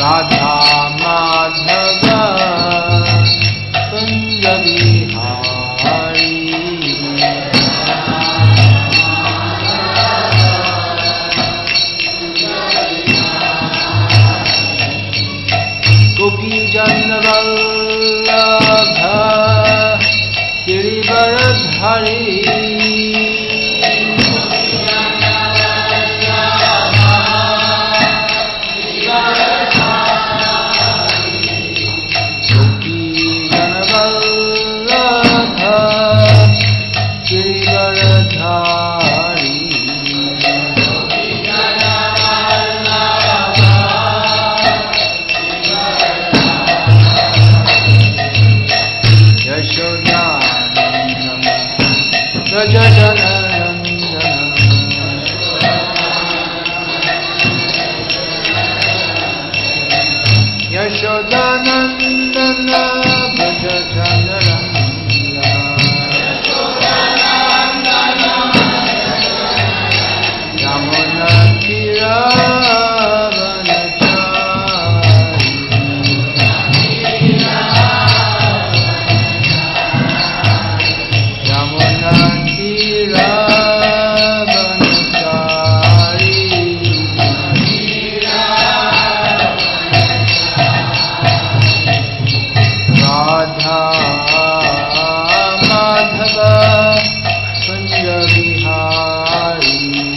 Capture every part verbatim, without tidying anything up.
राधा माधव कुंज बिहारी गोपी जन Vallabh Girivardhari Yashodanandana Braja Janarandana Yamuna Tiravanachari Yamuna Tiravanachari Radha Madhava Kunja Bihari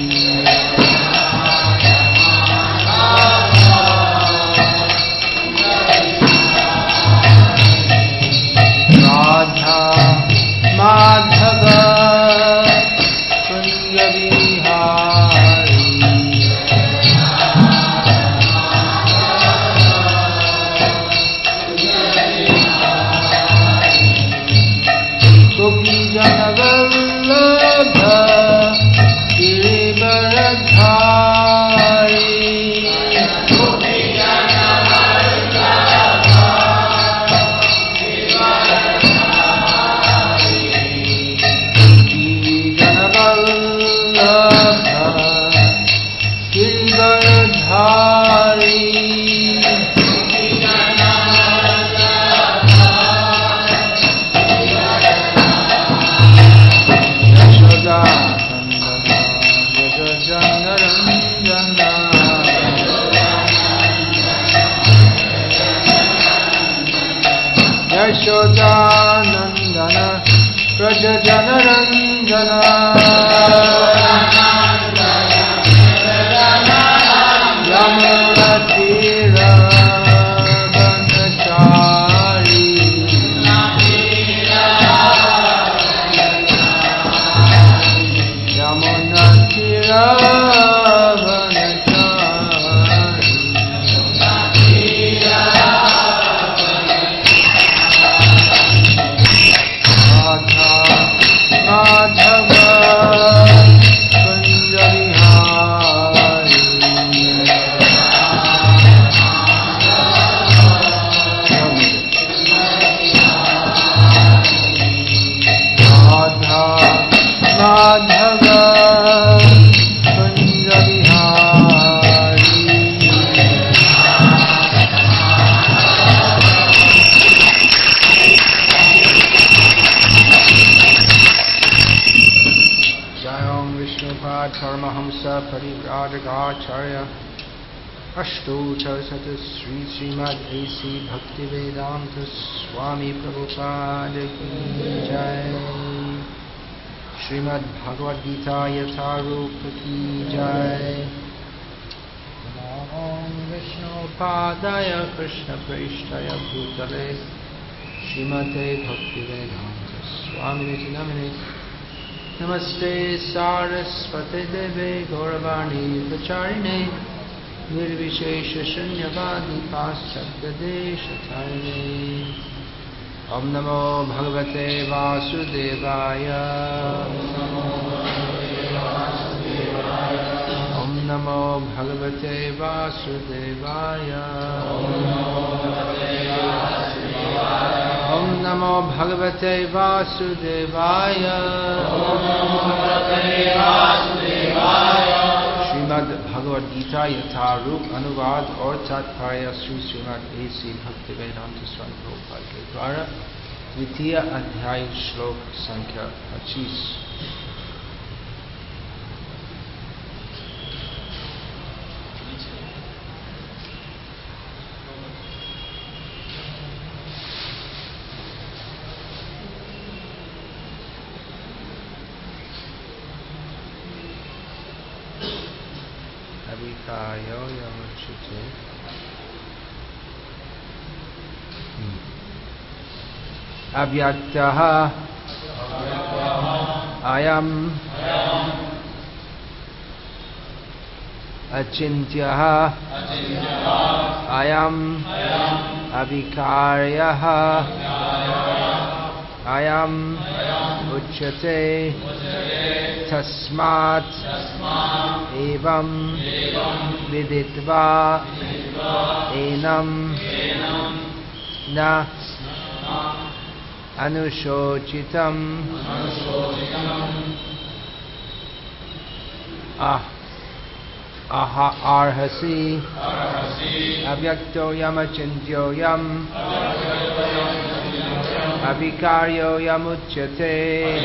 Radha Madhava Kunja Bihari Gopi Jana Vallabha Girivaradhari Gopi Jana Vallabha Girivaradhari Gopi Jana Vallabha Girivaradhari Yashodanandana Braja Janarandana Yamuna Tiravanachari Yamuna Tiravanachari Madhava Kunja Bihari Radha Madhava Kunja Bihari Jayam Vishnupad Paramahamsa Parivrajagacharya Ashtochasata Sri Srimad A C Bhaktivedanta Swami Prabhupada Ki Jai Srimad Bhagavad Gita Yatharupa Ki Jai Om Vishnupadaya Krishna Preshtaya Bhutale Srimate Bhaktivedanta Swami Niti Namine Namaste Saraswate Deve Gauravani Pracharine Nirvishesha Shunyavadi Paschabdadeshatarine Om Namo Bhagavate Vasudevaya Om Namo Bhagavate Vasudevaya Om Namo Bhagavate Vasudevaya Shrimad Bhagavad Gita यथारूप अनुवाद और तात्पर्य Shri Srimad A C Bhaktivedanta Swami Prabhupada के द्वारा द्वितीय अध्याय श्लोक संख्या पच्चीस। अभिकायो यमुच्यते अव्यक्तः अयम् अचिन्त्यः अयम् अविकार्यः अयम् उच्यते तस्मात् एवं विदित्वा एनं न अनुशोचितम् अह अर्हसि अव्यक्तोऽयमचिन्त्योऽयम् अविकार्योऽयमुच्यते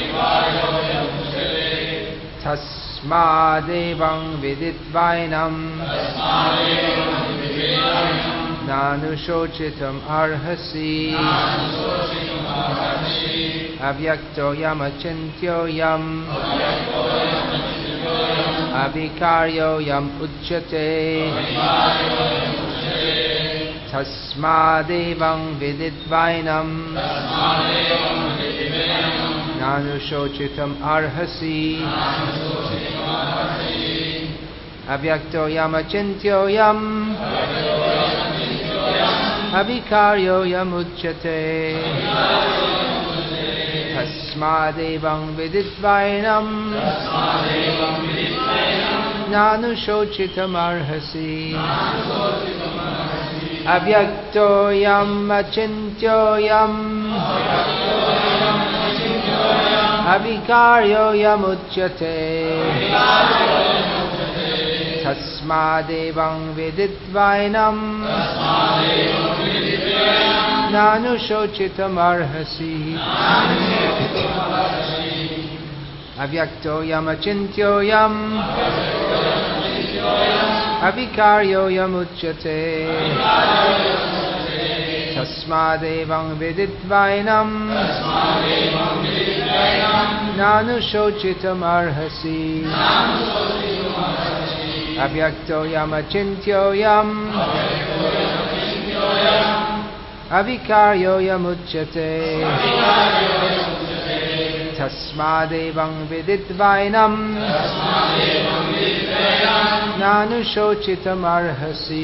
तस्मादेवं विदित्वैनं नानुशोचितुम् अर्हसि अव्यक्तोऽयमचिन्त्योऽयम् अविकार्योऽयम् उच्यते तस्मादेवं विदित्वैनं नानुशोचितुम् अर्हसि अव्यक्तोऽयमचिन्त्योऽयम् अविकार्योऽयमुच्यते तस्मादेवं विदित्वैनं नानुशोचितुम् अर्हसि अव्यक्तोऽयमचिन्त्योऽयम् अविकार्योऽयमुच्यते तस्मादेवं विदित्वैनं नानुशोचितुम् अर्हसि अव्यक्तोऽयमचिन्त्योऽयम् अविकार्योऽयमुच्यते तस्मादेवं विदित्वैनं नानुशोचितुम् अर्हसि अव्यक्तोऽयमचिन्त्योऽयम् अविकार्योऽयमुच्यते तस्मादेवं विदित्वैनं नानुशोचितुम् अर्हसि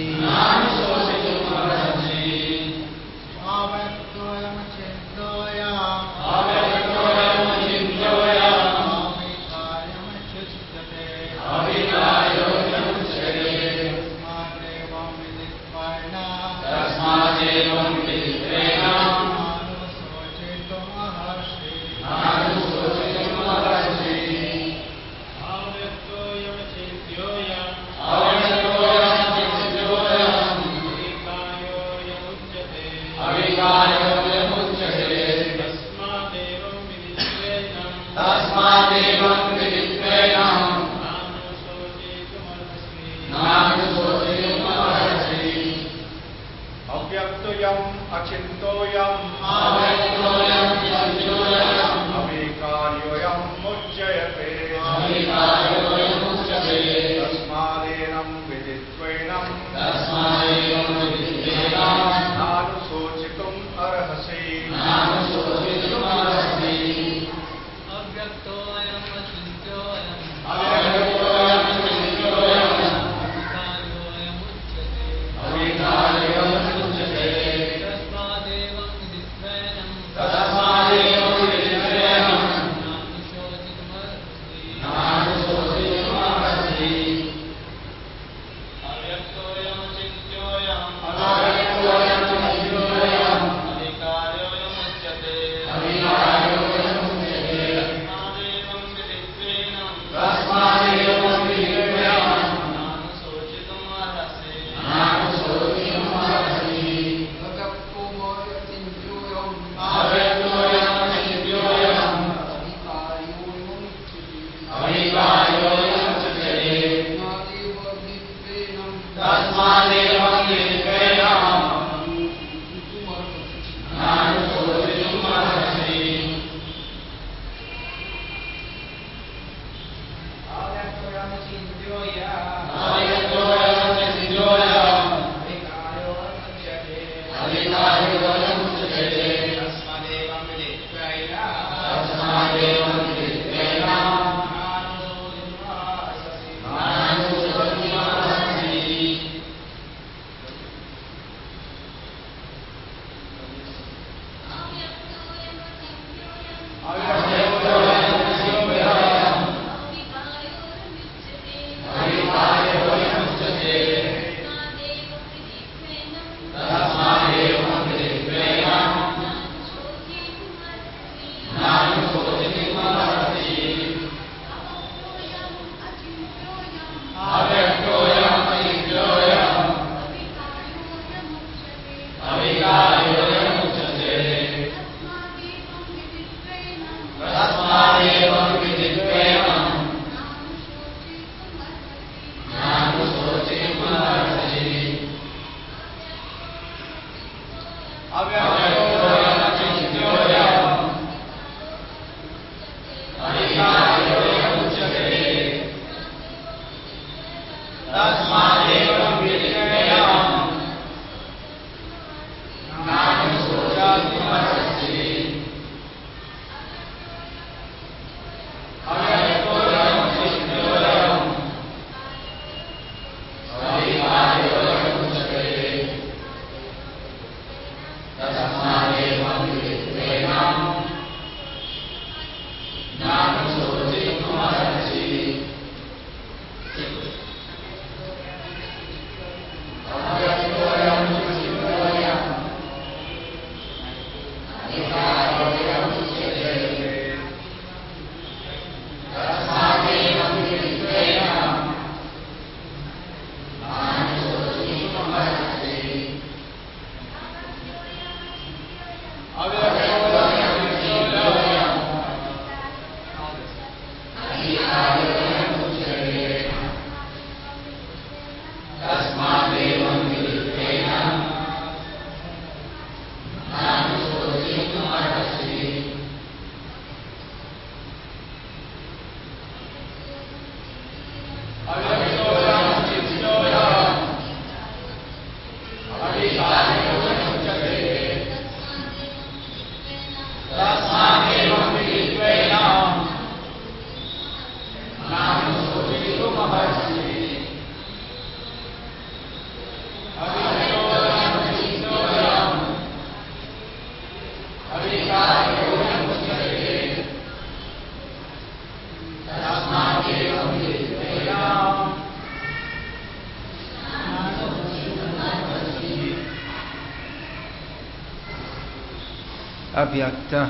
अव्यक्तः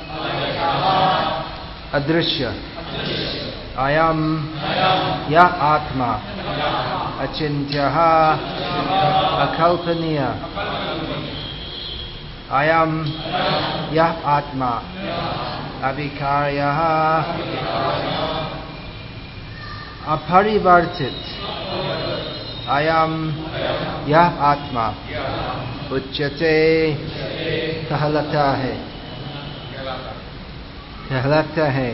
अदृश्य अयम यह आत्मा अचिन्त्यः अकल्पनीय अयम यह आत्मा अविकार्यः अपरिवर्तित अयम यह आत्मा उच्यते कहलाता है कहलाता है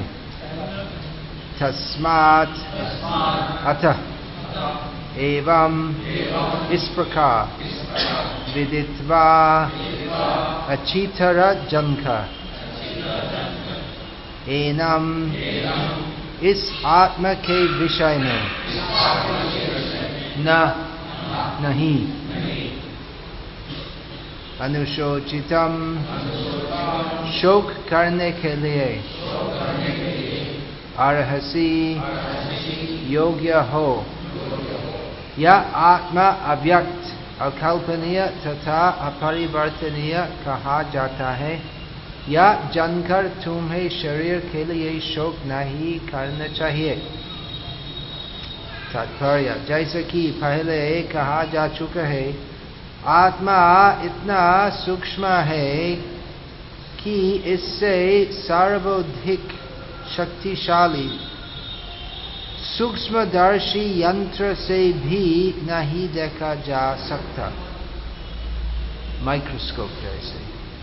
तस्मात् अतः एवं इस प्रकार विदित्वा अच्छीतर जनका एनम इस आत्मा के विषय में न नहीं अनुशोचितम शोक करने के लिए अर्हसि योग्य हो। यह आत्मा अव्यक्त अकल्पनीय तथा अपरिवर्तनीय कहा जाता है। यह जानकर तुम्हें शरीर के लिए शोक नहीं करना चाहिए। तात्पर्य जैसे कि पहले कहा जा चुका है, आत्मा इतना सूक्ष्म है कि इससे सर्वाधिक शक्तिशाली सूक्ष्मदर्शी यंत्र से भी नहीं देखा जा सकता, माइक्रोस्कोप जैसे।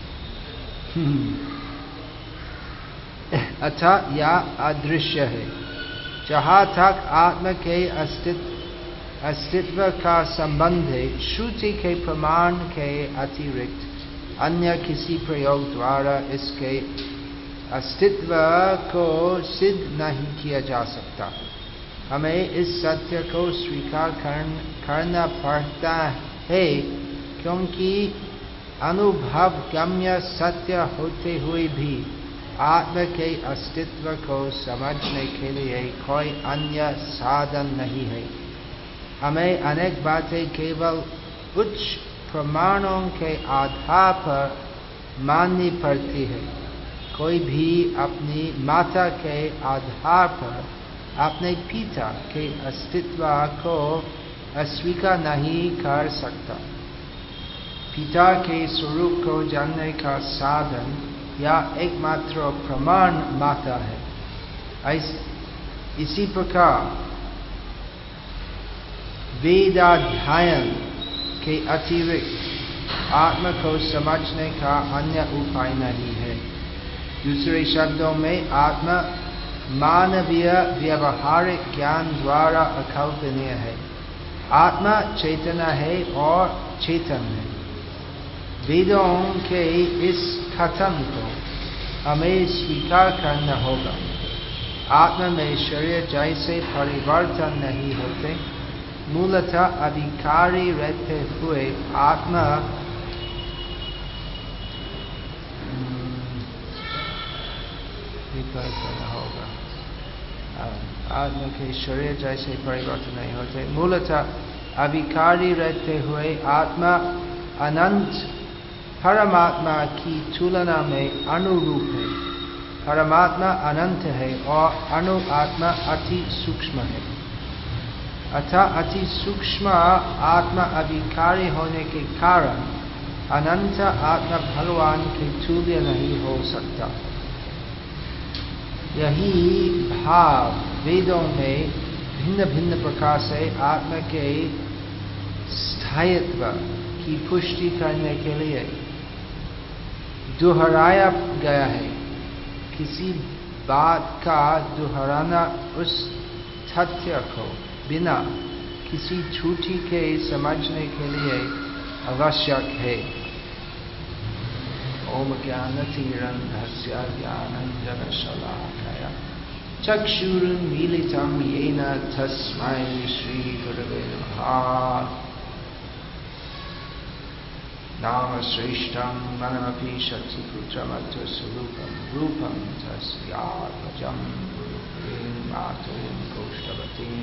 अतः यह अदृश्य है। जहाँ तक आत्मा के अस्तित्व अस्तित्व का संबंध है, श्रुति के प्रमाण के अतिरिक्त अन्य किसी प्रयोग द्वारा इसके अस्तित्व को सिद्ध नहीं किया जा सकता। हमें इस सत्य को स्वीकार करना पड़ता है, क्योंकि अनुभव गम्य सत्य होते हुए भी आत्मा के अस्तित्व को समझने के लिए कोई अन्य साधन नहीं है। हमें अनेक बातें केवल उच्च प्रमाणों के आधार पर माननी पड़ती है। कोई भी अपनी माता के आधार पर अपने पिता के अस्तित्व को अस्वीकार नहीं कर सकता। पिता के स्वरूप को जानने का साधन या एकमात्र प्रमाण माता है। इसी प्रकार वेदाध्ययन के अतिरिक्त आत्मा को समझने का अन्य उपाय नहीं है। दूसरे शब्दों में आत्मा मानवीय व्यवहारिक ज्ञान द्वारा अकल्पनीय है। आत्मा चेतना है और चेतन है। वेदों के इस कथन को हमें स्वीकार करना होगा। आत्मा में शरीर जैसे परिवर्तन नहीं होते। मूलतः अधिकारी रहते हुए आत्मा करना होगा। आत्मा के शरीर जैसे परिवर्तन नहीं होते। मूलतः अविकारी रहते हुए आत्मा अनंत परमात्मा की तुलना में अनुरूप है। परमात्मा अनंत है और अणु आत्मा अति सूक्ष्म है। अतः अति सूक्ष्म आत्मा अविकारी होने के कारण अनंत आत्मा भगवान के तुल्य नहीं हो सकता। यही भाव वेदों में भिन्न भिन्न प्रकार से आत्मा के स्थायित्व की पुष्टि करने के लिए दोहराया गया है। किसी बात का दोहराना उस तथ्य को बिना किसी त्रुटि के समझने के लिए आवश्यक है। ओम ज्ञानतिरन्धस्य ज्ञानाञ्जनशलाकया चक्षुरुन्मीलितं येन तस्मै श्रीगुरवे नमः। नाम श्रेष्ठं मनमपि शक्तिपुत्रमत्वस्वरूपं रूपं तस्यात्मजं गुरुप्रेम मातुं कौष्टवतीं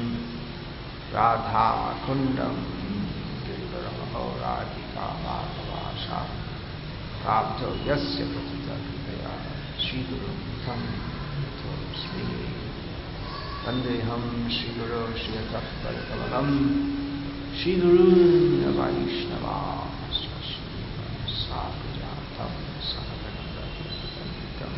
राधाकुण्डं गिरिवरमहो राधिका माधवाशां प्राप्तो यस्य पतिता कृपया श्रीगुरुं तं तोऽस्मि। वन्देऽहं श्रीगुरो श्रीयतःपरकमलं श्रीगुरून् वैष्णवांश्च साधुजातं सहगणं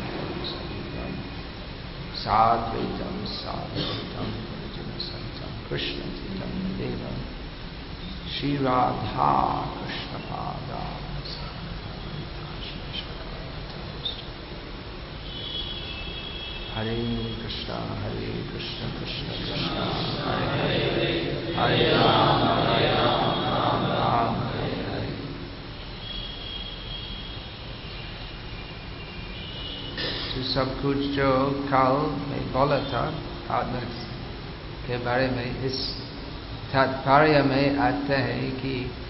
साद्वैतं साद्वैतं परिजनसहितं कृष्णचैतन्यं देवं श्रीराधा कृष्णपादा। हरे कृष्णा हरे कृष्णा कृष्ण कृष्णा हरे हरे हरे राम हरे राम राम राम हरे हरे। तो सब कुछ जो कल में बोला था आत्मा के बारे में, इस तात्पर्य में आता है कि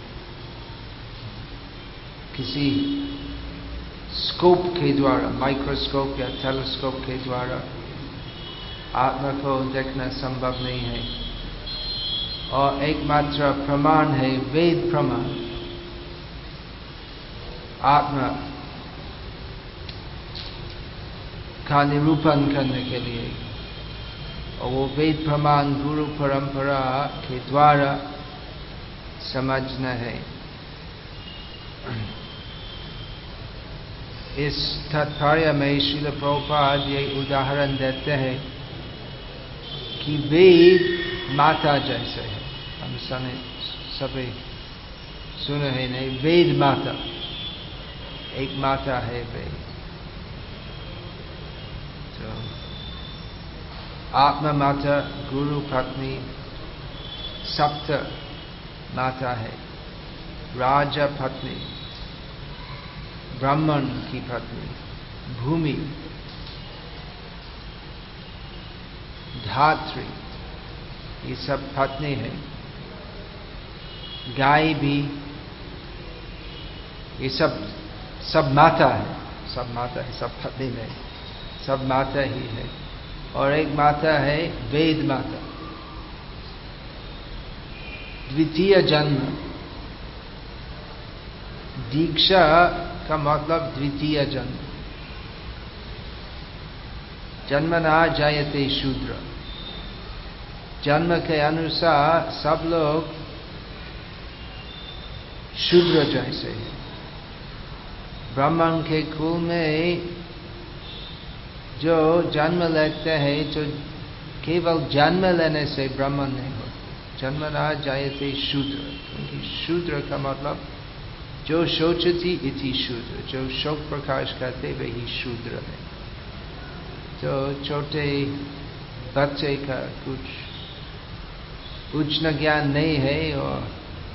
किसी स्कोप के द्वारा, माइक्रोस्कोप या टेलीस्कोप के द्वारा आत्मा को देखना संभव नहीं है। और एकमात्र प्रमाण है वेद प्रमाण आत्मा का निरूपण करने के लिए। और वो वेद प्रमाण गुरु परंपरा के द्वारा समझना है। इस तात्पर्य में श्रील प्रभुपाद ये उदाहरण देते हैं कि वेद माता जैसे है। हम सने सभी सुने हैं नहीं, वेद माता एक माता है वेद। तो आत्मा माता, गुरु पत्नी, सप्त माता है, राजा पत्नी, ब्राह्मण की पत्नी, भूमि, धात्री, ये सब पत्नी है। गाय भी, ये सब सब माता है, सब माता है, सब पत्नी नहीं, सब माता ही है। और एक माता है वेद माता, द्वितीय जन्म। दीक्षा का मतलब द्वितीय जन्म। जन्मना जायते शूद्र, जन्म के अनुसार सब लोग शूद्र जैसे है। ब्राह्मण के कुल में जो जन्म लेते हैं तो केवल जन्म लेने से ब्राह्मण नहीं होते। जन्म ना जायते शूद्र, क्योंकि शूद्र का मतलब जो शोचति इति शूद्र, जो शोक प्रकाश करते वही शूद्र है। तो छोटे बच्चे का कुछ उच्च ज्ञान नहीं है और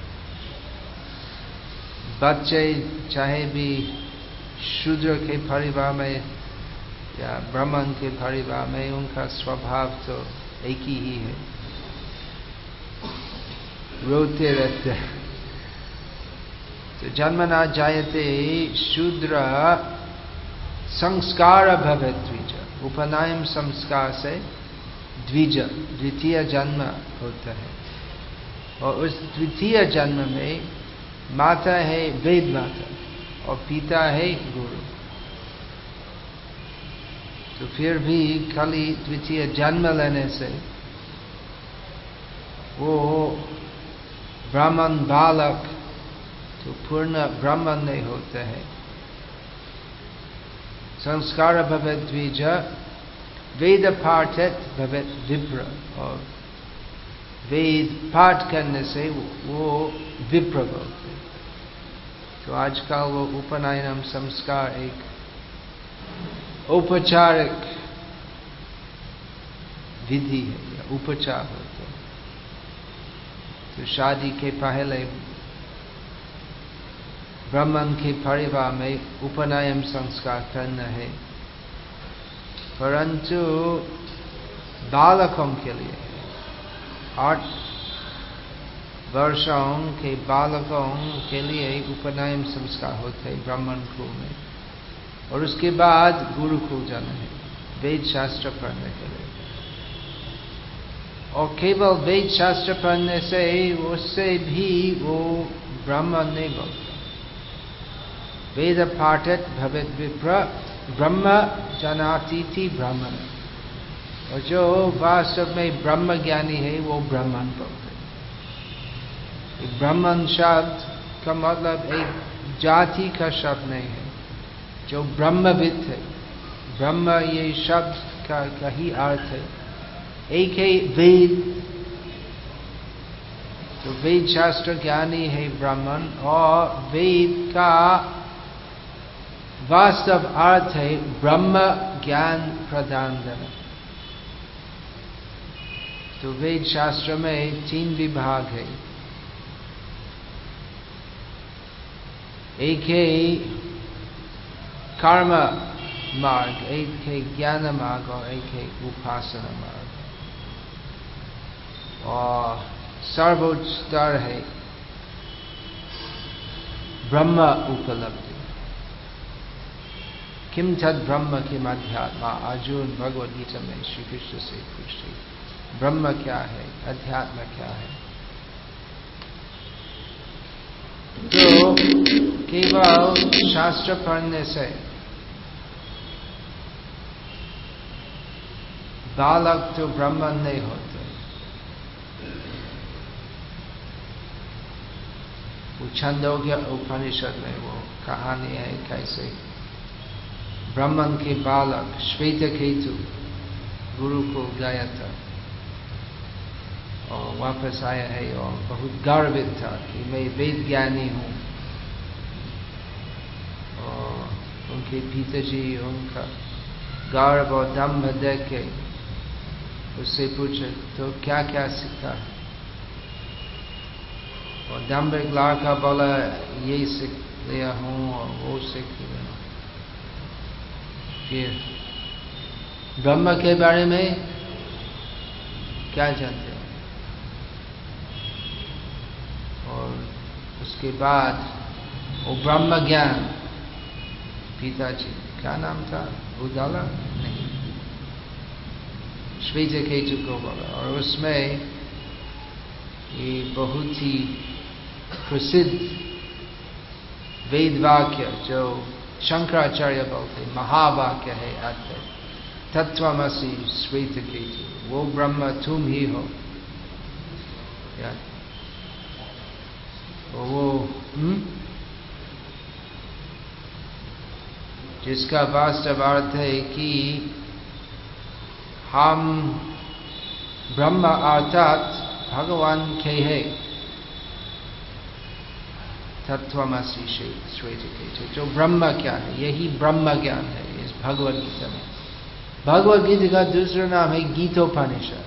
बच्चे चाहे भी शूद्र के परिवार में या ब्राह्मण के परिवार में, उनका स्वभाव तो एक ही है, रोते रहते। तो जन्म न जायते शूद्र संस्कार भवेत् द्विज, उपनयन संस्कार से द्विज द्वितीय जन्म होता है। और उस द्वितीय जन्म में माता है वेद माता और पिता है गुरु। तो फिर भी खाली द्वितीय जन्म लेने से वो ब्राह्मण बालक तो पूर्ण ब्राह्मण नहीं होते हैं। संस्कार भवेत् द्विज, वेद पाठेत भवेत् विप्र, और वेद पाठ करने से वो विप्र बोलते। तो आजकल वो उपनयन संस्कार एक औपचारिक विधि है या उपचार होता है। तो शादी के पहले ब्राह्मण के परिवार में उपनयन संस्कार करना है, परंतु बालकों के लिए आठ वर्षों के बालकों के लिए उपनयन संस्कार होते हैं ब्राह्मण कुल में। और उसके बाद गुरुकुल जाना है वेद शास्त्र पढ़ने के लिए। और केवल वेद शास्त्र पढ़ने से उससे भी वो ब्राह्मण नहीं बोलता। वेद पाठेत भवेत् विप्र, ब्रह्म जानाति थी ब्राह्मण। और जो वास्तव में ब्रह्म ज्ञानी है वो ब्राह्मण बोलते। ब्राह्मण शब्द का मतलब एक जाति का शब्द नहीं है। जो ब्रह्मविद है, ब्रह्म ये शब्द का, का ही अर्थ है। एक है वेद, तो वेद शास्त्र ज्ञानी है ब्राह्मण, और वेद का वास्तव अर्थ है ब्रह्म ज्ञान प्रदान करना। तो वेद शास्त्र में तीन विभाग है। एक है कर्म मार्ग, एक है ज्ञान मार्ग और एक है उपासना मार्ग। और सर्वोच्च स्तर है ब्रह्म उपलब्धि। किम तद ब्रह्म किम अध्यात्मा, अर्जुन भगवद गीता में श्री कृष्ण से पूछते ब्रह्म क्या है, अध्यात्म क्या है। तो केवल शास्त्र पढ़ने से बालक तो ब्राह्मण नहीं होते। वो छंदोग्य उपनिषद में वो कहानी है कैसे ब्राह्मण के बालक श्वेतकेतु गुरु को गया था और वापस आया है और बहुत गर्वित था कि मैं वेद ज्ञानी हूँ। और उनके पिताजी उनका गर्व और दम्भ देख के उससे पूछे तो क्या क्या सीखा। और दम्भिक लड़का बोला ये सीख लिया हूँ और वो सीख लिया। फिर ब्रह्म के बारे में क्या जानते हो। और उसके बाद वो ब्रह्म ज्ञान, पिताजी क्या नाम था, उदाला नहीं, श्वेतकेतु को बोला। और उसमें ये बहुत ही प्रसिद्ध वेद वाक्य जो शंकराचार्य बोलते महावाक्य है आते तत्वमसि श्वेतकेतु, वो ब्रह्म तुम ही हो। या तो वो हुँ? जिसका वास्तव अर्थ है कि हम ब्रह्म अर्थात भगवान के है, तत्वमसि श्वेत के। जो ब्रह्म क्या है, यही ब्रह्म ज्ञान है इस भगवद गीता में। भगवद गीता का दूसरा नाम है गीतोपनिषद,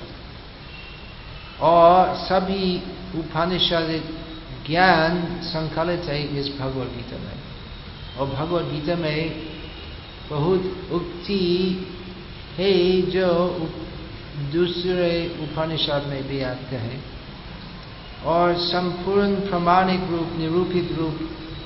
और सभी उपनिषद ज्ञान संकलित है इस भगवद गीता में। और भगवद गीता में बहुत उक्ति है जो दूसरे उपनिषद में भी आते हैं, और संपूर्ण प्रमाणिक रूप, निरूपित रूप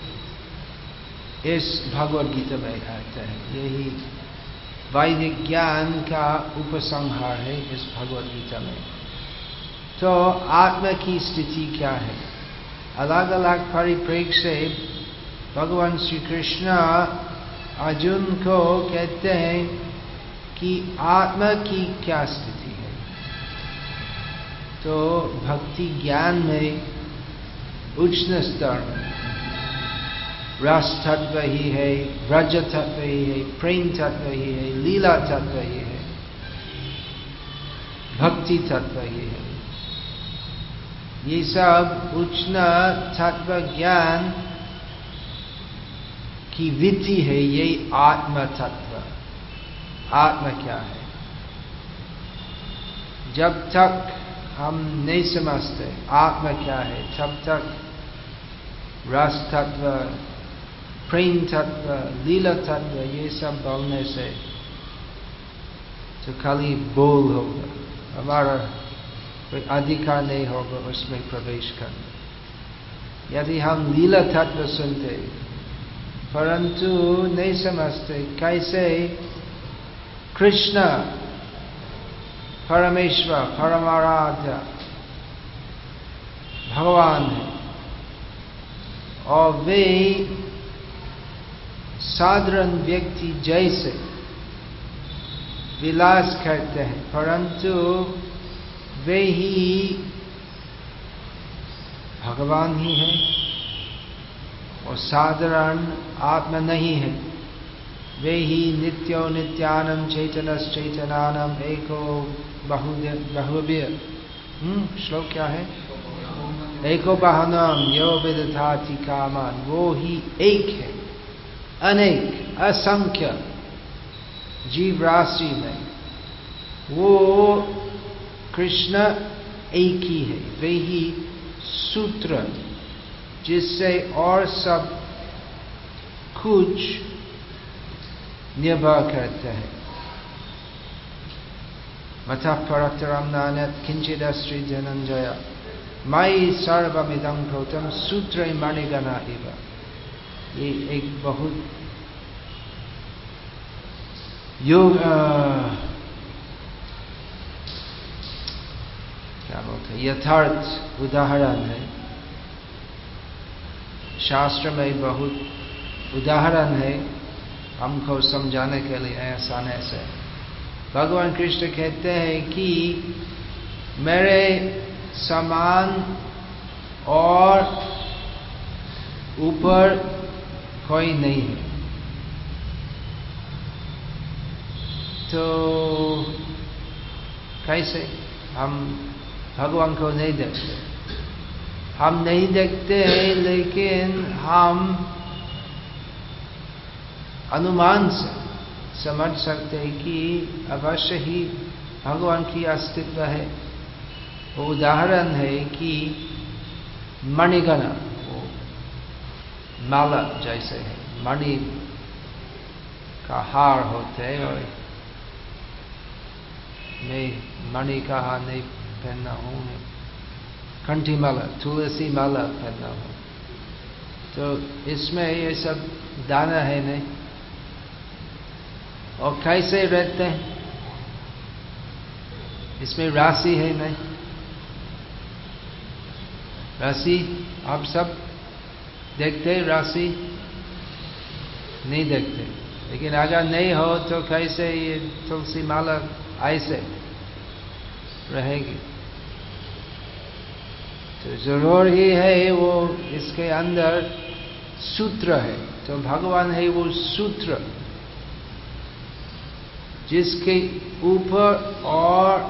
इस भगवद गीता में आता है। यही वैदिक ज्ञान का उपसंहार है इस भगवद गीता में। तो आत्मा की स्थिति क्या है? अलग अलग परिप्रेक्ष्य से भगवान श्री कृष्ण अर्जुन को कहते हैं कि आत्मा की क्या स्थिति है। तो भक्ति ज्ञान में उच्च स्तर रस तत्व ही है, ब्रज तत्व ही है, प्रेम तत्व ही है, लीला तत्व ही है, भक्ति तत्व ही है। ये सब उच्च तत्व ज्ञान की विधि है। ये आत्म तत्व, आत्मा क्या है? जब तक हम नहीं समझते आत्मा क्या है, तब तक रस तत्व, प्रेम तत्व, लीला तत्व ये सब बोलने से तो खाली बोल होगा, हमारा कोई अधिकार नहीं होगा उसमें प्रवेश करने। यदि हम लीला तत्व सुनते परंतु नहीं समझते कैसे कृष्ण परमेश्वर परमाराध्य भगवान है, और वे साधारण व्यक्ति जैसे विलास करते हैं, परंतु वे ही भगवान ही हैं और साधारण आत्मा नहीं है। वे ही नित्यो नित्यानम चैतनस चैतनानम एको बहुव्य। हम्म श्लोक क्या है? एको बहनम यो विदधाति कामान। वो ही एक है, अनेक असंख्य जीव राशि में वो कृष्ण एक ही है। वे ही सूत्र जिससे और सब कुछ निर्भर करते हैं। मतः परतरम नान्यत् किंचिदस्ति धनंजय मयि सर्वमिदं प्रोतं सूत्रे मणिगणा इव। ये एक बहुत योग क्या बोलते हैं यथार्थ उदाहरण है। शास्त्र में बहुत उदाहरण है हमको समझाने के लिए आसानी से। भगवान कृष्ण कहते हैं कि मेरे समान और ऊपर कोई नहीं है। तो कैसे हम भगवान को नहीं देखते? हम नहीं देखते हैं, लेकिन हम अनुमान से समझ सकते हैं कि अवश्य ही भगवान की अस्तित्व है। वो उदाहरण है कि मणिगणा वो माला जैसे है, मणि का हार होते हैं, और मैं मणि का हार नहीं पहनना हूँ, कंठी माला, तुलसी माला पहनना हूँ। तो इसमें ये सब दाना है नहीं, और कैसे रहते हैं? इसमें राशि है नहीं। राशि आप सब देखते हैं? राशि नहीं देखते, लेकिन अगर नहीं हो तो कैसे ये तुलसी माला ऐसे रहेगी? तो जरूर ही है वो इसके अंदर सूत्र है। तो भगवान है वो सूत्र जिसके ऊपर और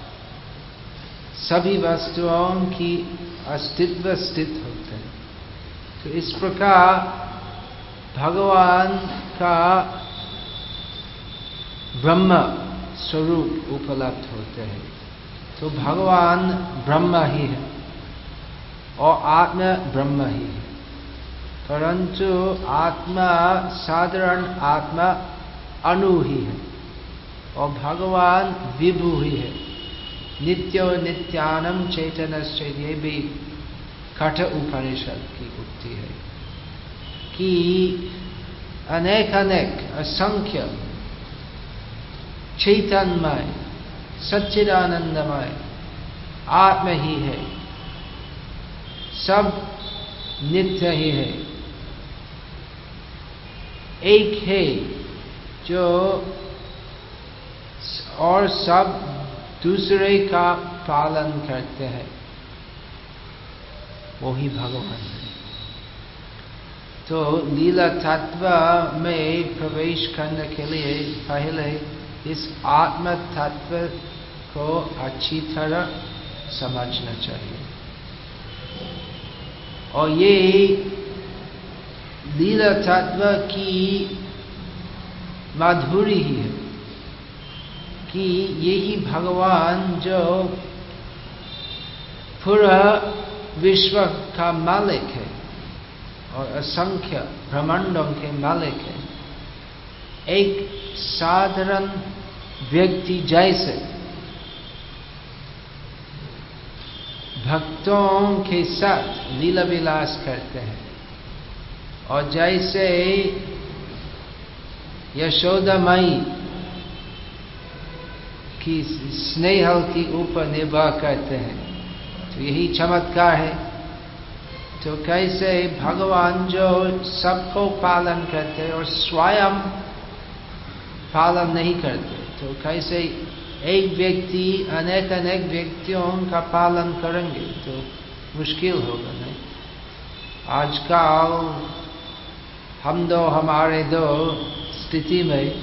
सभी वस्तुओं की अस्तित्व स्थित होते हैं। तो इस प्रकार भगवान का ब्रह्म स्वरूप उपलब्ध होते हैं। तो भगवान ब्रह्म ही है और आत्मा ब्रह्म ही है, परंतु आत्मा साधारण आत्मा अणु ही है और भगवान विभु ही है। नित्यो नित्यानम चैतन्यश्च, ये भी कठ उपनिषद की उक्ति है कि अनेक अनेक असंख्य चैतन्यमय सच्चिदानंदमय आत्मा ही है, सब नित्य ही है। एक है जो और सब दूसरे का पालन करते हैं, वो ही भगवान है। तो लीला तत्व में प्रवेश करने के लिए पहले इस आत्म तत्व को अच्छी तरह समझना चाहिए। और ये लीला तत्व की माधुरी ही है कि यही भगवान जो पूरा विश्व का मालिक है और असंख्य ब्रह्मांडों के मालिक है, एक साधारण व्यक्ति जैसे भक्तों के साथ लीला विलास करते हैं। और जैसे यशोदा माई की स्नेह के ऊपर निर्भर करते हैं, तो यही चमत्कार है। तो कैसे भगवान जो सबको पालन करते हैं और स्वयं पालन नहीं करते, तो कैसे एक व्यक्ति अनेक अनेक व्यक्तियों का पालन करेंगे, तो मुश्किल होगा नहीं। आजकल हम दो हमारे दो स्थिति में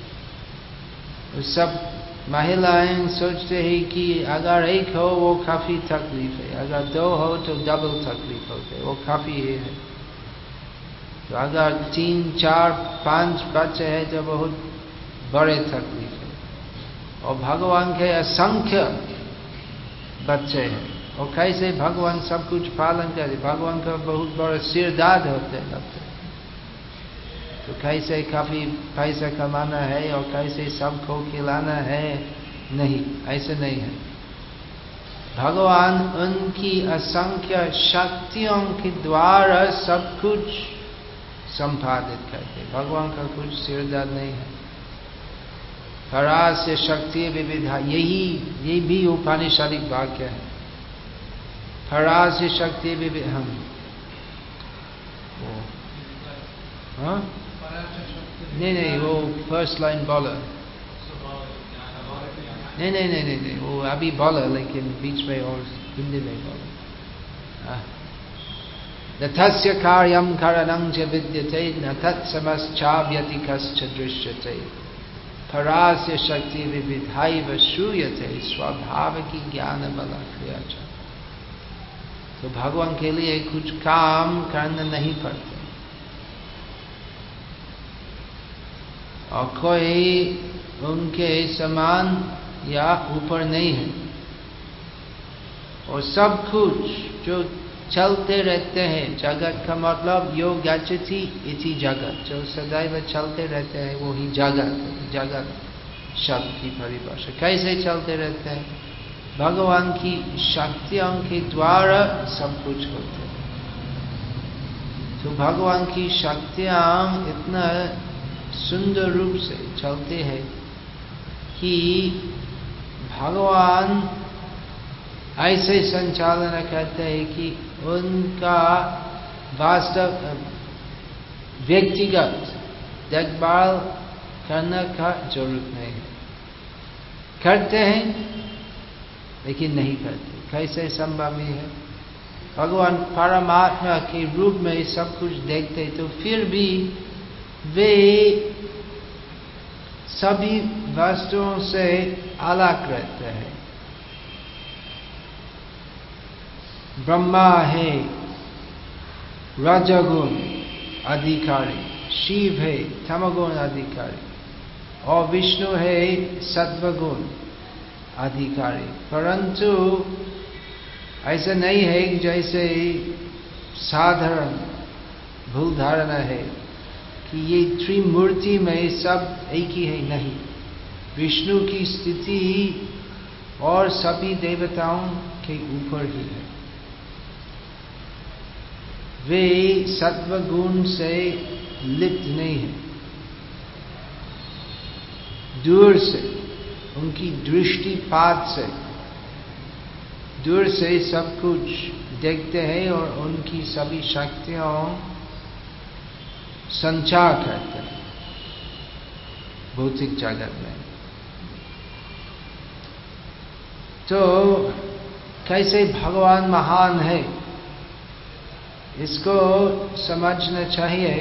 सब महिलाएं सोचते हैं कि अगर एक हो वो काफी तकलीफ है, अगर दो हो तो डबल तकलीफ होते है, वो काफी है। तो अगर तीन चार पांच बच्चे हैं तो बहुत बड़े तकलीफ है। और भगवान के असंख्य बच्चे हैं और कैसे भगवान सब कुछ पालन करे। भगवान का बहुत बड़ा सिरदाद होते हैं, तो कैसे काफी पैसा कमाना है और कैसे सबको खिलाना है, नहीं, ऐसे नहीं है। भगवान उनकी असंख्य शक्तियों के द्वारा सब कुछ संपादित करते। भगवान का कुछ सिरदाद नहीं है। परास्य शक्ति विविधा, यही यही भी उपनिषदिक वाक्य है। परास्य शक्ति विविधा, हम हाँ नहीं नहीं वो फर्स्ट लाइन बोला, नहीं नहीं नहीं नहीं वो अभी बोला, लेकिन बीच में और हिंदी में बोला। न तस्य कार्यं करणं च विद्यते न तत्समश्चाप्यति कश्च दृश्यते परास्य शक्ति विविधैव श्रूयते स्वाभाविकी ज्ञान बल क्रिया च। तो भगवान के लिए कुछ काम करना नहीं पड़ता और कोई उनके समान या ऊपर नहीं है। और सब कुछ जो चलते रहते हैं, जगत का मतलब यो गच्छति इति जगत, जो सदैव चलते रहते हैं वो ही जगत। जगत शब्द की परिभाषा कैसे चलते रहते हैं? भगवान की शक्तियों के द्वारा सब कुछ होते हैं। तो भगवान की शक्तियां इतना सुंदर रूप से चलते हैं कि भगवान ऐसे संचालन करते हैं कि उनका वास्तव व्यक्तिगत देखभाल करने का जरूरत नहीं है। करते हैं लेकिन नहीं करते। कैसे संभव है? भगवान परमात्मा के रूप में सब कुछ देखते, तो फिर भी वे सभी वस्तुओं से अलग रहते हैं। ब्रह्मा है रजोगुण अधिकारी, शिव है तमोगुण अधिकारी और विष्णु है सत्वगुण अधिकारी। परंतु ऐसा नहीं है जैसे साधारण भूल धारणा है कि ये त्रिमूर्ति में सब एक ही है। नहीं, विष्णु की स्थिति और सभी देवताओं के ऊपर ही है। वे सत्व गुण से लिप्त नहीं है। दूर से उनकी दृष्टिपात से दूर से सब कुछ देखते हैं और उनकी सभी शक्तियों संचार करते हैं भौतिक जगत में। तो कैसे भगवान महान है इसको समझना चाहिए।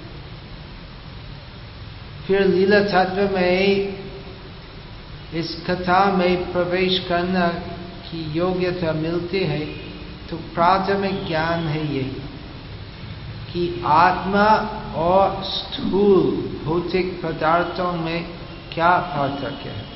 फिर लीला तत्व में इस कथा में प्रवेश करना की योग्यता मिलती है। तो प्राथमिक ज्ञान है यही कि आत्मा और स्थूल भौतिक पदार्थों में क्या पार्थक्य है।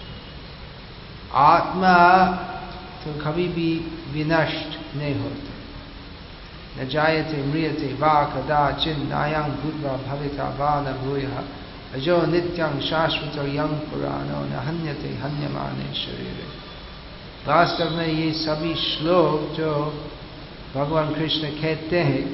आत्मा तो कभी भी विनष्ट नहीं होते। न जायते म्रियते वा कदाचित् नायं भूत्वा भविता वा न भूयः अजो नित्यं शाश्वतो यं पुराणो न हन्यते हन्यमाने शरीरे। वास्तव में ये सभी श्लोक जो भगवान कृष्ण कहते हैं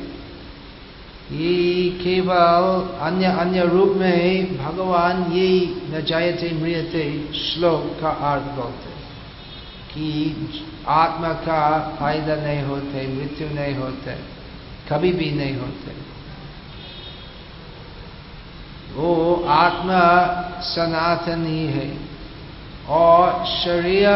ये केवल अन्य अन्य रूप में भगवान ये न जायते म्रियते श्लोक का अर्थ बोलते कि आत्मा का फायदा नहीं होते, मृत्यु नहीं होते, कभी भी नहीं होते। वो आत्मा सनातनी है और शरीर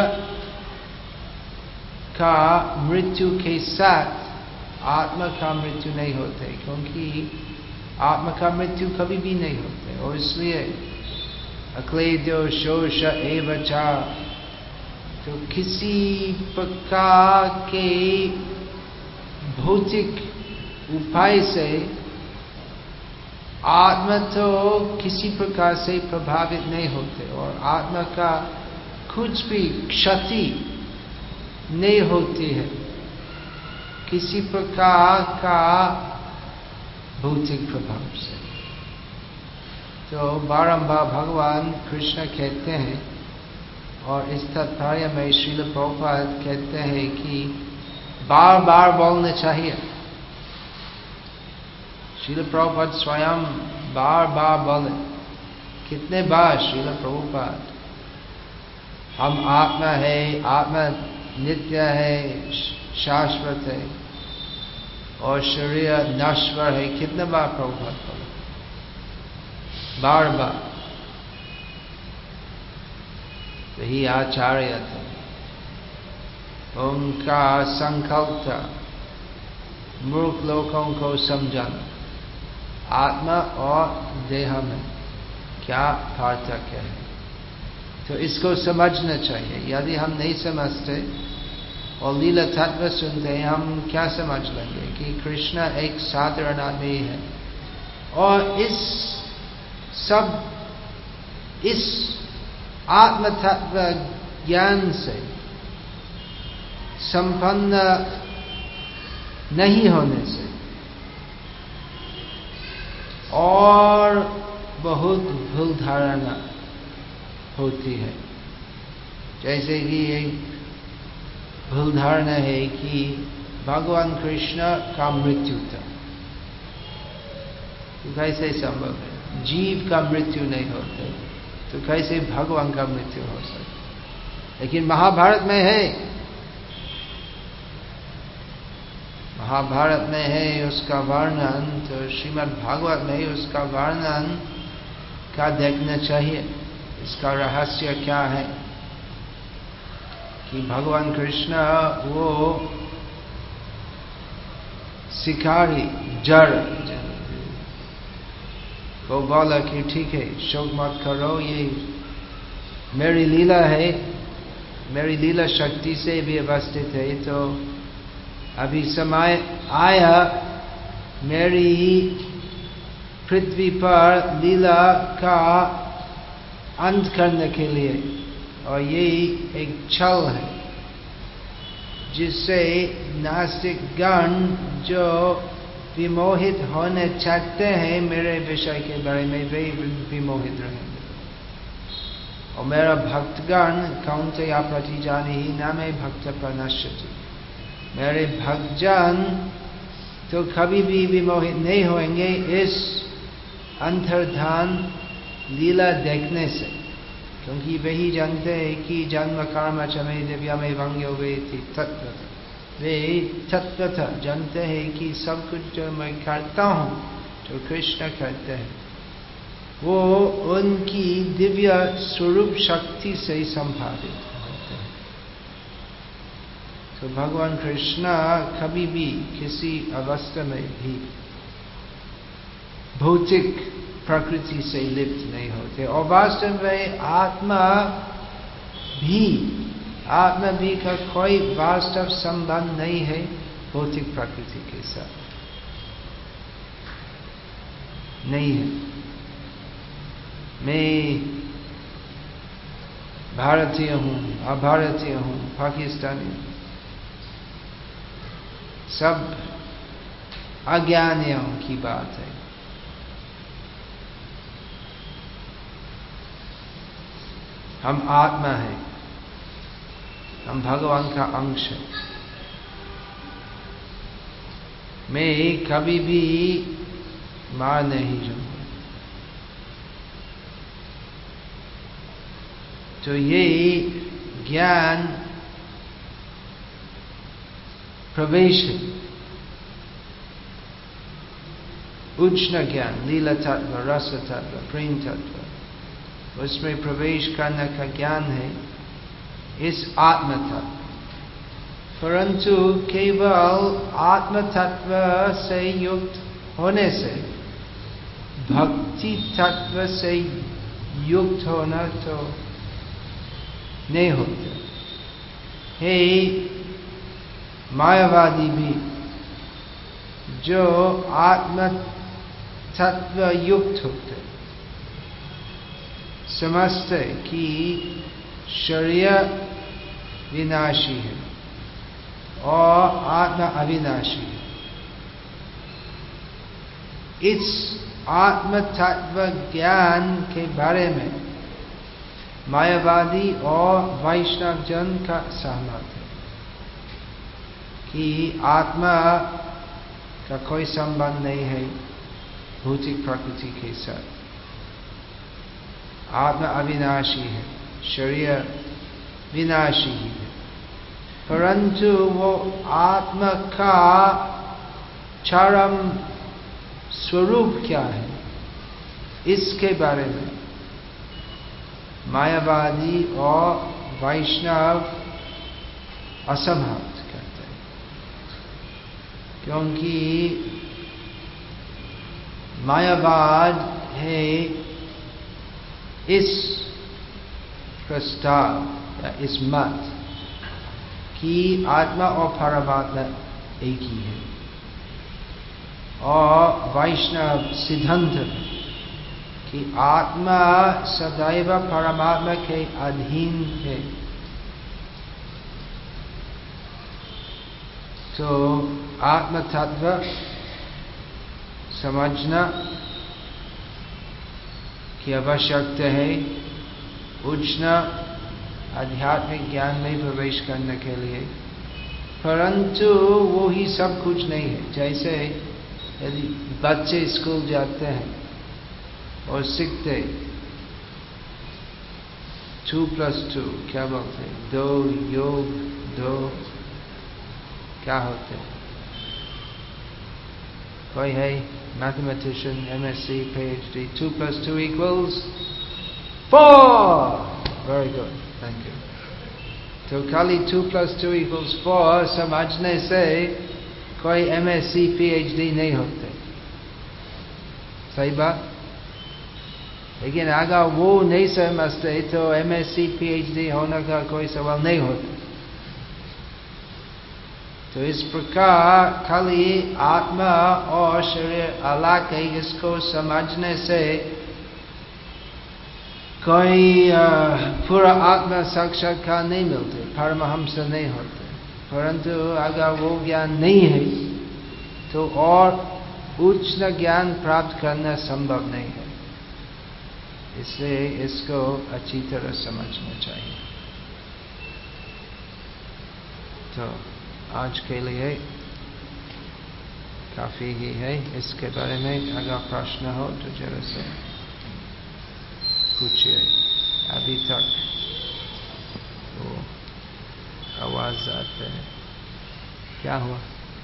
का मृत्यु के साथ आत्मा का मृत्यु नहीं होते, क्योंकि आत्मा का मृत्यु कभी भी नहीं होते। और इसलिए अक्लेदो शोष एव च, तो किसी प्रकार के भौतिक उपाय से आत्मा तो किसी प्रकार से प्रभावित नहीं होते और आत्मा का कुछ भी क्षति नहीं होती है किसी प्रकार का भौतिक प्रभाव से। तो बारंबार भगवान कृष्ण कहते हैं और इस तात्पर्य में श्रील प्रभुपाद कहते हैं कि बार बार बोलना चाहिए। श्रील प्रभुपाद स्वयं बार बार बोले। कितने बार श्रील प्रभुपाद? हम आत्मा है, आत्मा नित्य है, शाश्वत है और शरीर नश्वर है। कितने बार प्रभुपाद बोले? बार बार। वही आचार्य थे, उनका संकल्प था मूर्ख लोगों को समझाना आत्मा और देह में क्या पार्थक्य है। तो इसको समझना चाहिए। यदि हम नहीं समझते और लीला तत्व सुनते हैं, हम क्या समझ लेंगे कि कृष्ण एक साधारण आदमी है और इस सब इस आत्म तत्व ज्ञान से संपन्न नहीं होने से और बहुत भूल धारणा होती है। जैसे कि एक भूल धारणा है कि भगवान कृष्ण का मृत्यु था। तो कैसे संभव है? जीव का मृत्यु नहीं होता, तो कैसे भगवान का मृत्यु हो सकता? लेकिन महाभारत में है, महाभारत में है उसका वर्णन। तो श्रीमद् भागवत में उसका वर्णन का देखना चाहिए। इसका रहस्य क्या है कि भगवान कृष्ण वो शिकारी जड़ को बोला कि ठीक है, शोक मत करो, ये मेरी लीला है, मेरी लीला शक्ति से भी अवस्थित है, तो अभी समय आया मेरी पृथ्वी पर लीला का अंत करने के लिए, और यही एक छल है जिससे नास्तिक गण जो विमोहित होने चाहते हैं मेरे विषय के बारे में, वे विमोहित रहेंगे। और मेरा भक्तगण कौन्तेय प्रतिजानीहि न मे भक्त प्रणश्यति, मेरे भक्तजन तो कभी भी विमोहित नहीं होंगे इस अंतर्धान लीला देखने से, क्योंकि वही जानते हैं कि जन्म कर्म च मे दिव्यमय वंग्यो वेति तत्वतः, वे तत्वतः जानते हैं कि सब कुछ जो मैं करता हूँ जो कृष्ण करते हैं वो उनकी दिव्य स्वरूप शक्ति से संपादित होते हैं। तो भगवान कृष्ण कभी भी किसी अवस्था में भी भौतिक प्रकृति से लिप्त नहीं होते, और वास्तव में आत्मा भी आत्मा भी का कोई वास्तव संबंध नहीं है भौतिक प्रकृति के साथ, नहीं है। मैं भारतीय हूँ, अभारतीय हूँ, पाकिस्तानी, सब अज्ञानियों की बात है। हम आत्मा है, हम भगवान का अंश है। मैं कभी भी मार नहीं जाऊंगा। तो ये ज्ञान प्रवेश है, उष्ण ज्ञान, लीला तत्व, रस तत्व, प्रेम तत्व, उसमें प्रवेश करने का ज्ञान है इस आत्म तत्व। परंतु केवल आत्म तत्व से युक्त होने से भक्ति तत्व से युक्त होना तो नहीं होता। हे मायावादी भी जो आत्म तत्व युक्त होते समझते कि शरीर विनाशी है और आत्मा अविनाशी है। इस आत्म तत्व ज्ञान के बारे में मायावादी और वैष्णव जन का सहमत है कि आत्मा का कोई संबंध नहीं है भौतिक प्रकृति के साथ, आत्मा अविनाशी है, शरीर विनाशी ही है। परंतु वो आत्मा का चरम स्वरूप क्या है, इसके बारे में मायावादी और वैष्णव असमर्थ करते हैं, क्योंकि मायावाद है इस प्रस्ताव या इस मत कि आत्मा और परमात्मा एक ही है, और वैष्णव सिद्धांत है कि आत्मा सदैव परमात्मा के अधीन है। तो आत्म तत्व समझना की आवश्यकता है उच्च आध्यात्मिक ज्ञान में प्रवेश करने के लिए, परंतु वो ही सब कुछ नहीं है। जैसे यदि बच्चे स्कूल जाते हैं और सीखते टू प्लस टू क्या बोलते हैं, दो योग दो क्या होते हैं, कोई है mathematician, MSc, PhD, two plus two equals four, very good, thank you. तो खाली two plus two equals four समझने से कोई एमएससी पीएचडी नहीं होते, सही बात। लेकिन अगर वो नहीं समझते तो एमएससी पीएचडी होने का कोई सवाल नहीं होता। तो इस प्रकार खाली आत्मा और शरीर अलग है, इसको समझने से कोई पूरा आत्मा साक्षात्कार नहीं मिलते, परमहंस नहीं होते। परंतु अगर वो ज्ञान नहीं है तो और उच्च ज्ञान प्राप्त करना संभव नहीं है। इसलिए इसको अच्छी तरह समझना चाहिए। तो आज के लिए काफी ही है। इसके बारे में अगर प्रश्न हो तो जरा से पूछिए। अभी तक वो आवाज आते हैं, क्या हुआ?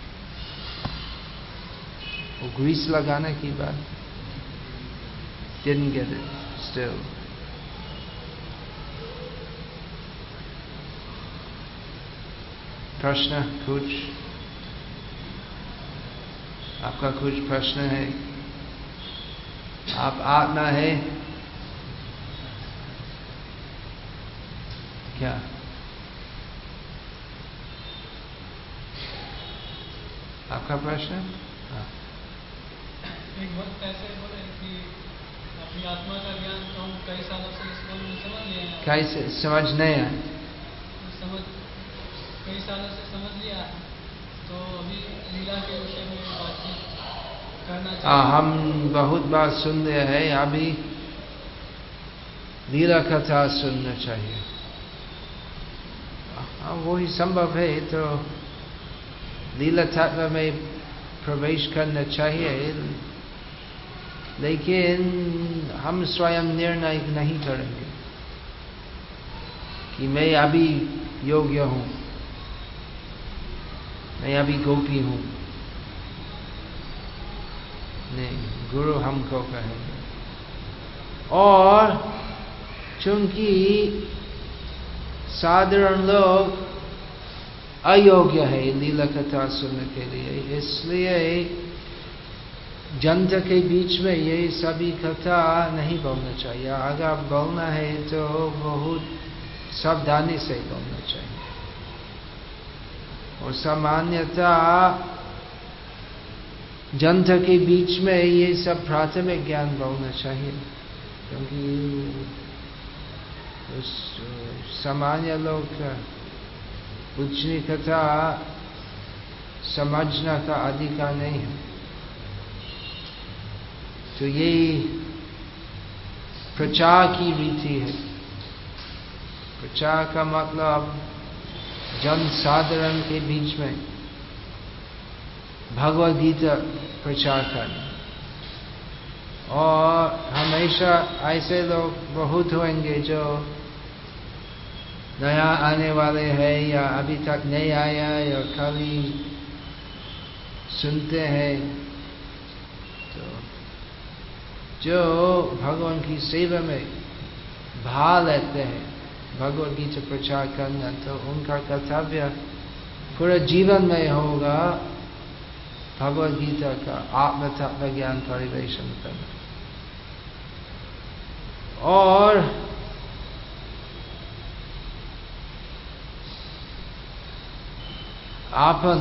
वो ग्रीस लगाने की बात, didn't get it still. प्रश्न कुछ? आपका कुछ प्रश्न है? आप आत्मा है क्या? आपका प्रश्न? हाँ। एक वक्त ऐसे बोले कि अपनी आत्मा का ज्ञान तो हम कई सालों से इस बोल में समझ लिए हैं। कैसे समझ नहीं है? समझ कई सालों से समझ लिया, तो अभी लीला के विषय में बातचीत करना चाहिए। हाँ, हम बहुत बार सुन रहे हैं, अभी लीला कथा सुनना चाहिए। हाँ, वही संभव है तो लीला तत्व में प्रवेश करना चाहिए, लेकिन हम स्वयं निर्णय नहीं करेंगे कि मैं अभी योग्य हूं, मैं अभी गोपी हूं। नहीं, गुरु हमको कहेंगे। और चूंकि साधारण लोग अयोग्य है लीला कथा सुनने के लिए, इसलिए जनता के बीच में ये सभी कथा नहीं बोलना चाहिए। अगर बोलना है तो बहुत सावधानी से बोलना चाहिए। और सामान्यतः जनता के बीच में ये सब प्राथमिक ज्ञान बोलना चाहिए, क्योंकि उस सामान्य लोग उच्चनी कथा समझना का अधिकार नहीं है। तो ये प्रचार की रीति है। प्रचार का मतलब जन साधारण के बीच में भगवद गीता प्रचार करना। और हमेशा ऐसे लोग बहुत होंगे जो नया आने वाले हैं या अभी तक नहीं आया या खाली सुनते हैं। तो जो भगवान की सेवा में भाग लेते हैं भगवद गीता प्रचार करना, तो उनका कर्तव्य पूरे जीवन में होगा भगवद गीता का आत्म तत्व ज्ञान परिवेशन करना। और आपन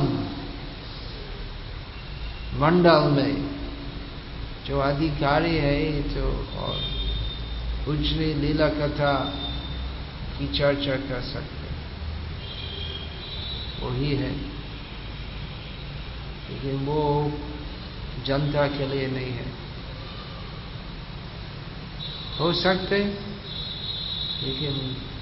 मंडल में जो अधिकारी है तो और उजली लीला कथा की चर्चा कर सकते, वही है। लेकिन वो जनता के लिए नहीं है। हो सकते, लेकिन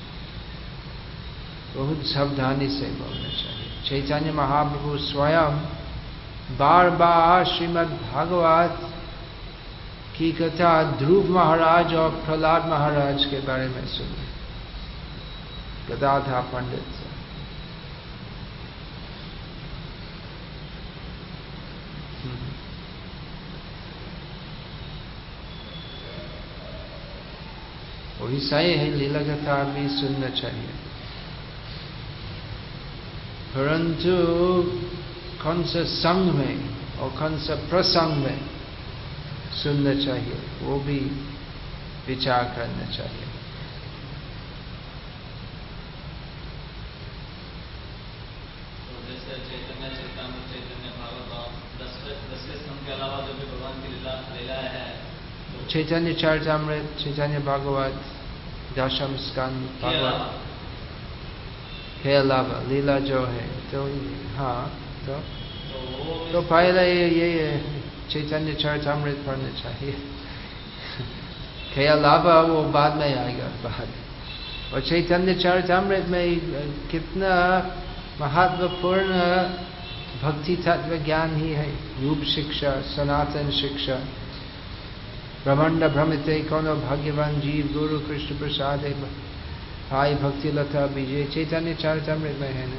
बहुत सावधानी से बोलना चाहिए। चैतन्य महाप्रभु स्वयं बार बार श्रीमद् भागवत की कथा ध्रुव महाराज और प्रहलाद महाराज के बारे में सुने, गदाधर पंडित से। वही सही है, लीला कथा भी सुनना चाहिए। परंतु कौन सा संग में और कौन सा प्रसंग में सुनना चाहिए, वो भी विचार करना चाहिए। तो जैसे चैतन्य चरितामृत, चैतन्य भागवत, दसवें स्कंद के अलावा जो भी भगवान की लीला लीलाएं हैं, तो चैतन्य चरितामृत, चैतन्य भागवत, दशम स्कंद भागवत के अलावा लीला जो है, तो हाँ, तो तो, तो पहले ये, ये चैतन्य चरितामृत पढ़ना चाहिए। के अलावा वो बाद में आएगा बाद। और चैतन्य चरितामृत में कितना महत्वपूर्ण भक्ति तत्व ज्ञान ही है। रूप शिक्षा, सनातन शिक्षा, ब्रह्मांड भ्रमिते कोनो भाग्यवान जीव, गुरु कृष्ण प्रसाद भाई भक्ति लता विजय, चैतन्य चरितामृत में है ना।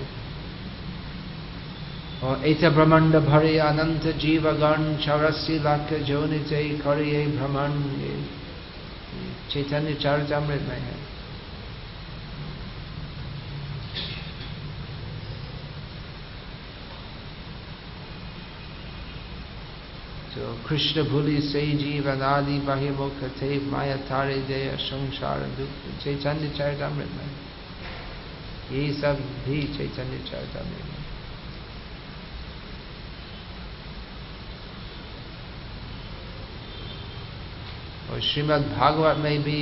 और इत ब्रह्मांड भरे अनंत जीव गण, चौरासी लाख जोनिते करे भ्रमण, चैतन्य चरितामृत में है। तो कृष्ण भूलि से जीव अनादि बहिर्मुख थे, माया तारे दे संसार दुख, चैतन्य चरितामृत में। ये सब भी चैतन्य चरितामृत में। और श्रीमद् भागवत में भी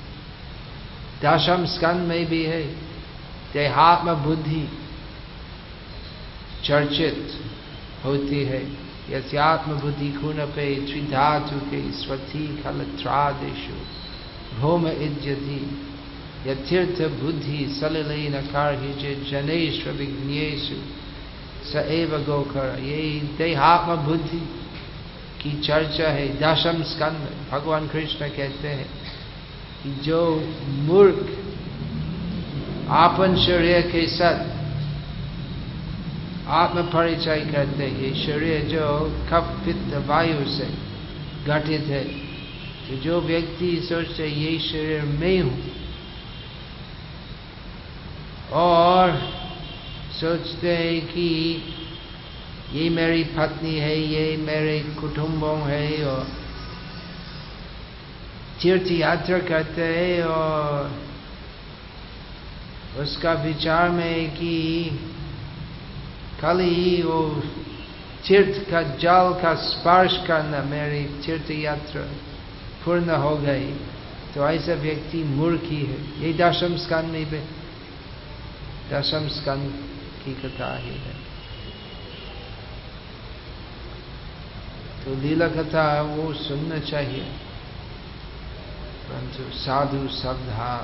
दशम स्कंद में भी है, देहात्म बुद्धि चर्चित होती है। यस्यात्म बुद्धि खूनपे त्रिधातु के स्वती खलत्रादेशु भौम इज्जति, यतीर्थ बुद्धि सलिलेन कार्हिजे जनेश्व विघ्नेषु स एव गोकर। ये देहात्म बुद्धि की चर्चा है दशम स्कंद में। भगवान कृष्ण कहते हैं कि जो मूर्ख आपन शरीर के साथ आत्म परिचय करते हैं, ये शरीर जो कफ पित्त वायु से गठित है, तो जो व्यक्ति सोचते ये शरीर मैं हूं और सोचते हैं कि ये मेरी पत्नी है, ये मेरे कुटुंबों है, और तीर्थ यात्रा करते हैं और उसका विचार में कि खाली वो तीर्थ का जल का स्पर्श करना मेरी तीर्थ यात्रा पूर्ण हो गई, तो ऐसा व्यक्ति मूर्ख ही है। ये दशम स्कंद में भी, दशम स्कंद की कथा ही है। तो लीला कथा वो सुनना चाहिए, परंतु साधु सावधान।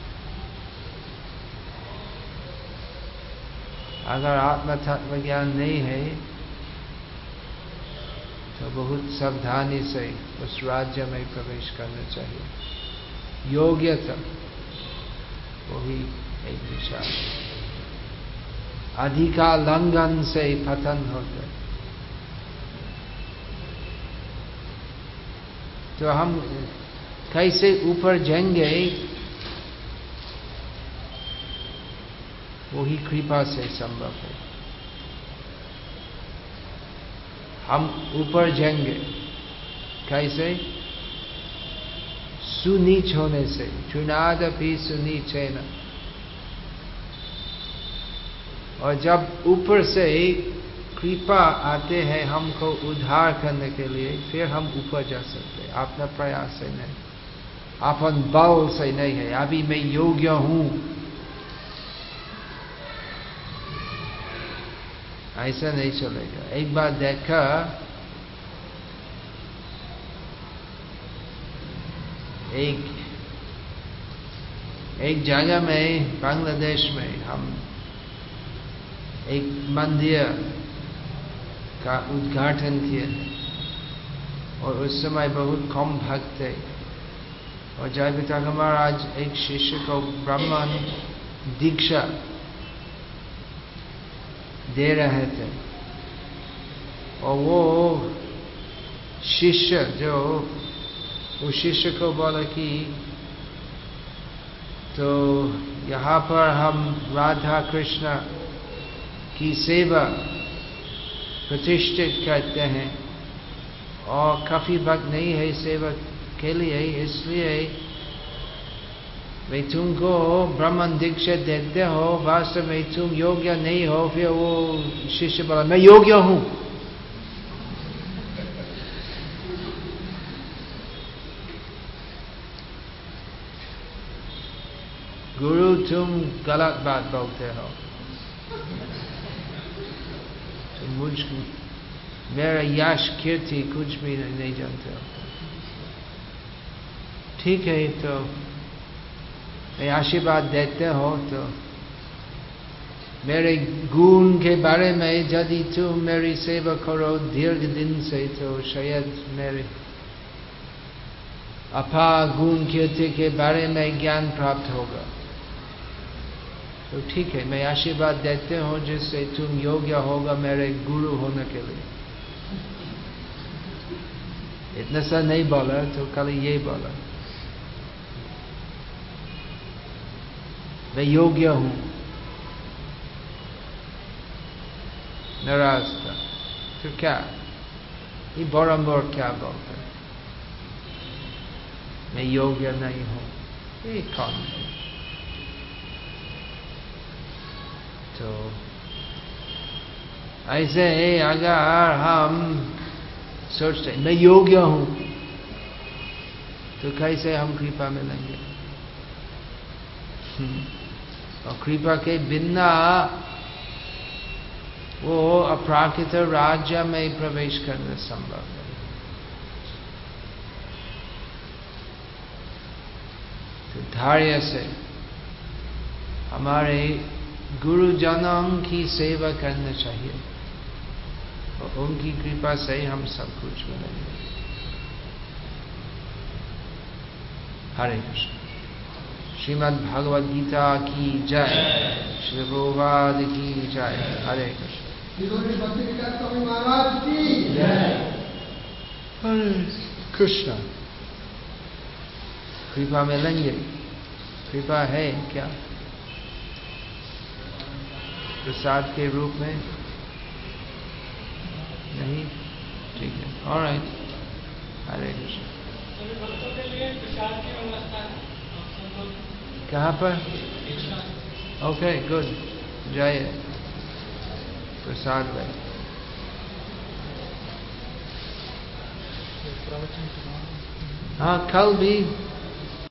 अगर आत्म तत्व ज्ञान नहीं है तो बहुत सावधानी से उस राज्य में प्रवेश करना चाहिए। योग्यता वही एक दिशा, अधिकार लंघन से पतन होता है। तो हम कैसे ऊपर जाएंगे, वही कृपा से संभव है। हम ऊपर जाएंगे कैसे? सुनीच होने से, चुनादपि सुनीचेन। और जब ऊपर से कृपा आते हैं हमको उद्धार करने के लिए, फिर हम ऊपर जा सकते हैं। अपना प्रयास से नहीं, अपन बल से नहीं है। अभी मैं योग्य हूं ऐसा नहीं चलेगा। एक बार देखा, एक एक जगह में बांग्लादेश में हम एक मंदिर का उद्घाटन किया और उस समय बहुत कम भक्त थे। और जय वितरक महाराज एक शिष्य को ब्राह्मण दीक्षा दे रहे थे, और वो शिष्य जो उस शिष्य को बोला कि तो यहाँ पर हम राधा कृष्ण की सेवा प्रतिष्ठित करते हैं और काफी भक्त नहीं है सेवा के लिए, इसलिए वे तुमको ब्राह्मण दीक्षा देते हो, वास्तव में तुम योग्य नहीं हो। फिर वो शिष्य बोला मैं योग्य हूं। गुरु तुम गलत बात बोलते हो, तुम मुझको मेरा यश कीर्ति कुछ भी नहीं जानते हो। ठीक है, तो मैं आशीर्वाद देते हो तो मेरे गुण के बारे में यदि तुम मेरी सेवा करो दीर्घ दिन से, तो शायद मेरे अपार गुण कीर्ति के बारे में ज्ञान प्राप्त होगा। तो ठीक है, मैं आशीर्वाद देते हो जिससे तुम योग्य होगा मेरे गुरु होने के लिए। इतना सा नहीं बोला, तो कल ये बोला मैं योग्य हूं। नाराज था। तो क्या ये बराबर क्या बोलते मैं योग्य नहीं हूं, ये कौन है? तो ऐसे अगर हम सोचते मैं योग्य हूं, तो कैसे हम कृपा मिलेंगे? और कृपा के बिना वो अपराकृत राज्य में प्रवेश करना संभव है। तो धैर्य से हमारे गुरुजनों की सेवा करना चाहिए और उनकी कृपा से हम सब कुछ मिलेंगे। हरे कृष्ण। श्रीमद् भगवद गीता की जय, श्री प्रभुपाद की जय। हरे कृष्ण। महाराज की जय। हरे कृष्ण। कृपा मिलेंगे, कृपा है क्या? प्रसाद के रूप में नहीं? ठीक है, ऑलराइट। हरे कृष्ण। भक्तों के लिए प्रसाद की व्यवस्था है। कहाँ पर? Okay, good. जाइए प्रसाद भाई। हाँ, कल भी